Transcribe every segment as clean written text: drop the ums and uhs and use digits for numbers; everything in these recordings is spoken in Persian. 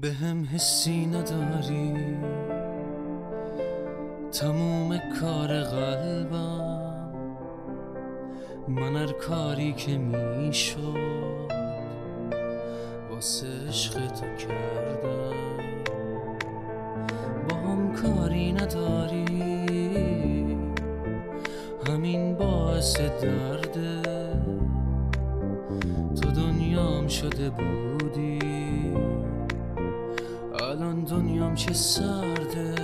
به هم حسی نداری، تموم کار قلبم من هر کاری که میشد واسه عشق تو کردم. با هم کاری نداری، همین باعث درده، تو دنیام شده بودی، الان دنیام چه سرده.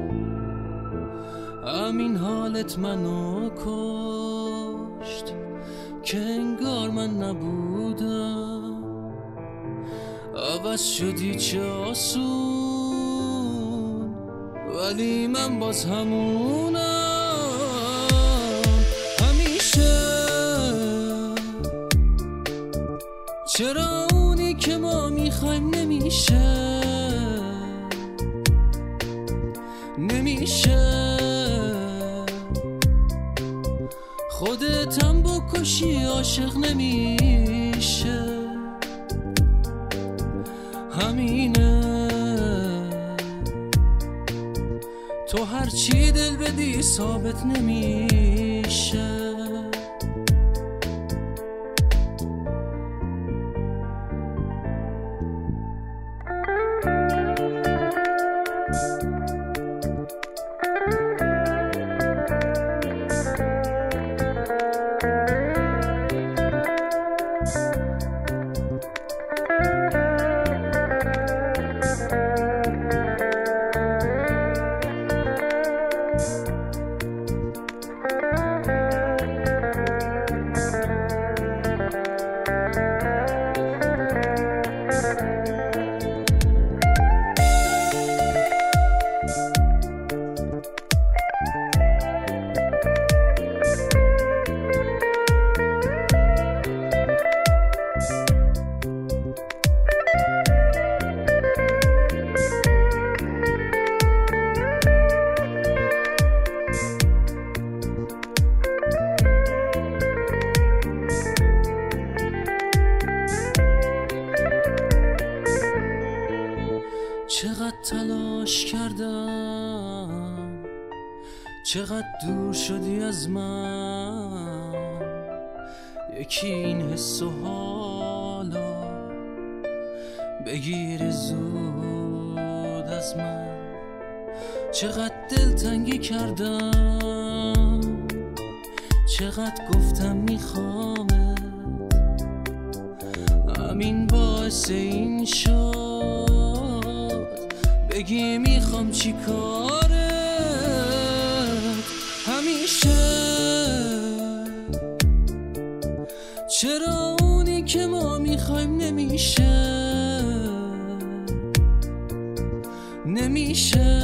همین حالت منو کشت که انگار من نبودم، عوض شدی چه آسون، ولی من باز همونم. همیشه چرا اونی که ما میخوایم نمیشه، خودتم بکشی عاشق نمیشه. همینه تو هرچی دل بدی ثابت نمیشه. چقدر تلاش کردم، چقدر دور شدی از من، یکی این حس و حالا بگیر زود از من. چقدر دلتنگی کردم، چقدر گفتم میخوامت، همین باعث این شد بگی میخوام چی کارت. همیشه چرا اونی که ما میخوایم نمیشه،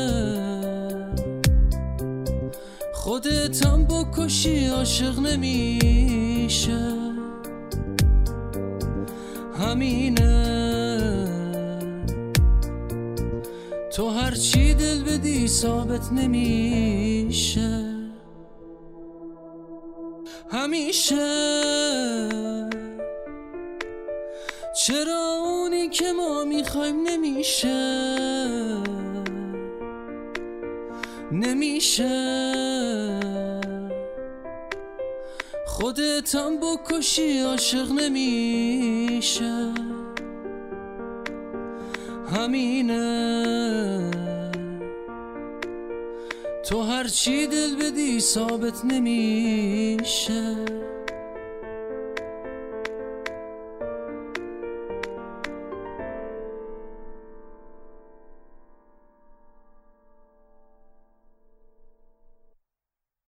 خودتم بکشی عاشق نمیشه. همینه تو هرچی دل بدی ثابت نمیشه. همیشه چرا اونی که ما میخوایم نمیشه، خودتم بکشی عاشق نمیشه. همینه تو هرچی دل بدی ثابت نمیشه.